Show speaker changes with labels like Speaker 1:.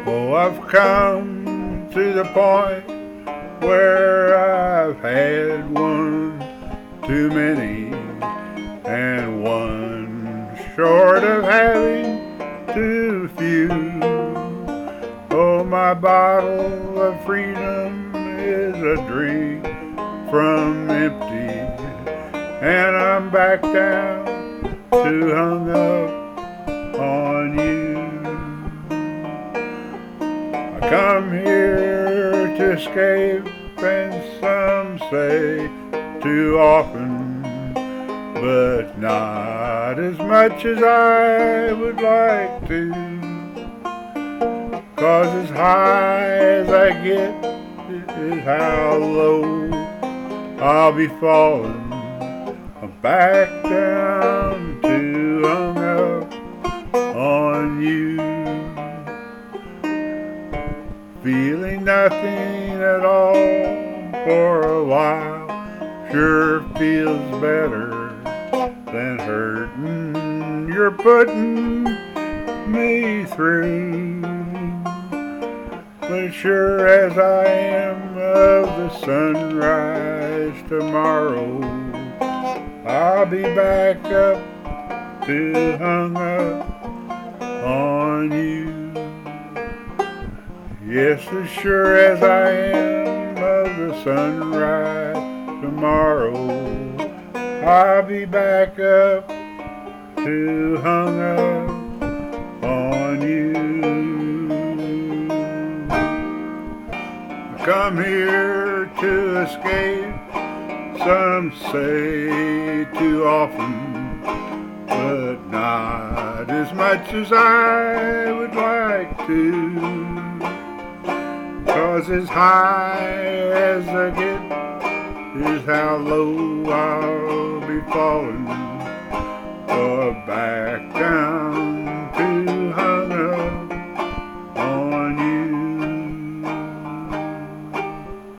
Speaker 1: Oh, I've come to the point where I've had one too many and one short of having too few. Oh, my bottle of freedom is a drink from empty, and I'm back down to hung up on you. I come here to escape, and some say too often, but not as much as I would like to. 'Cause as high as I get is how low I'll be falling. I'm back down to hung up on you. Feeling nothing at all for a while sure feels better than hurting you're putting me through. But sure as I am of the sunrise tomorrow, I'll be back up to hung up on you. Yes, as sure as I am of the sunrise tomorrow, I'll be back up to hung up on you. I come here to escape, some say too often, but not as much as I would like to. 'Cause as high as I get is how low I'll be falling, or back down